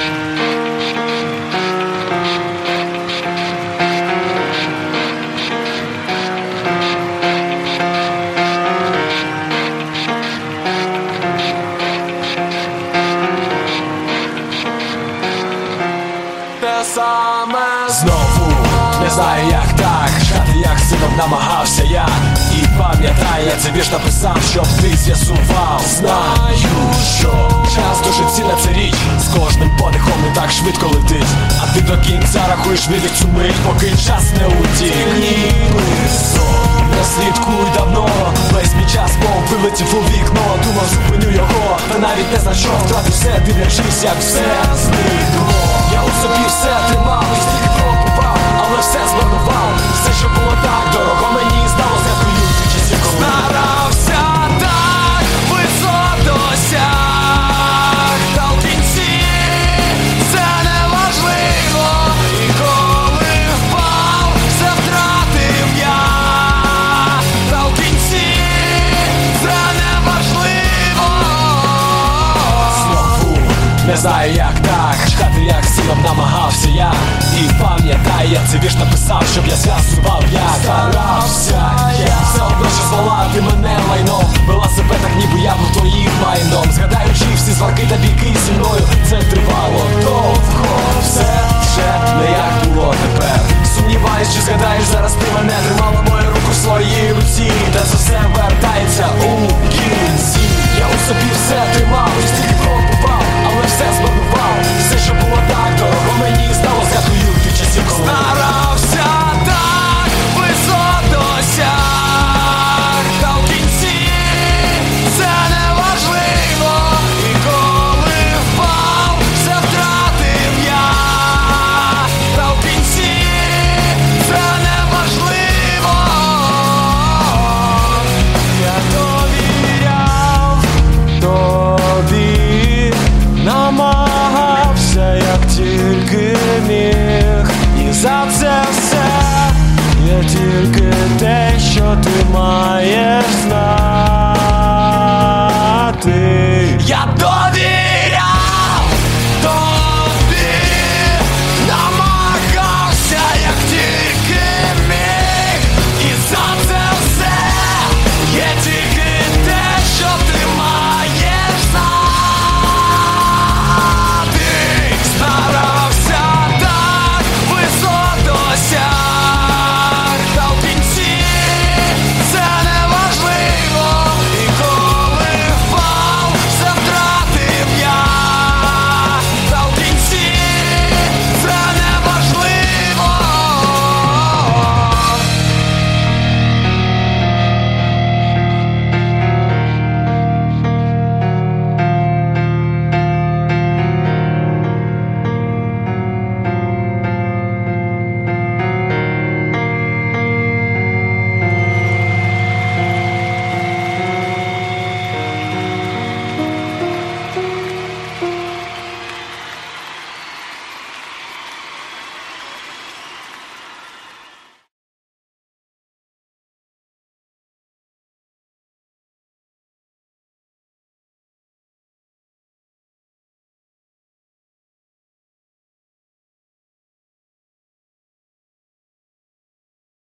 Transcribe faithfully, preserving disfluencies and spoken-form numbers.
Знову не знаю як так, чхати як сином намагався я. І пам'ятай, я це вірш написав, щоб ти з'ясував. Знаю, що час дуже цінна ця річ, з кожним подихом не так швидко летить. А ти до кінця рахуєш від цю мить, поки час не утік. Ніби сон, не слідкуй давно, весь мій час мов вилетів у вікно. Думав, зупиню його, та навіть не знайшов, втратив все, дивлячись, як все зникло. Я у собі все тримав, і стільки пробував, але все змарнував. Все, що було так дорого, мені здалося твою двічі. Старався так, висот досяг, та в кінці це неважливо. І коли впав, все втратив я, та в кінці це неважливо. Знову не знаю як так, чхати як силом намагався я. І пам'ятай, я це вірш написав, щоб я з'ясував як. Старався я, все одно що звала ти мене лайно, вела себе так ніби я був твоїм майном.